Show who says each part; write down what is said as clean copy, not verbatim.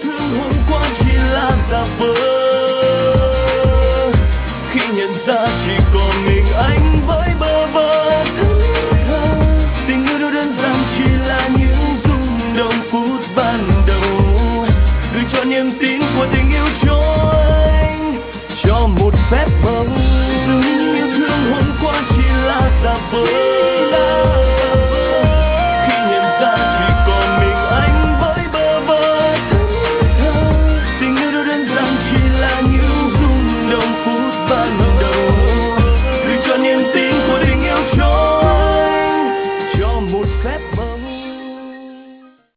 Speaker 1: thương hôm qua chỉ là giả vờ, khi nhận ra chỉ còn mình anh với bơ vơ thẫn thờ. Tình yêu đâu đơn giản chỉ là những rung động phút ban đầu, gửi cho niềm tin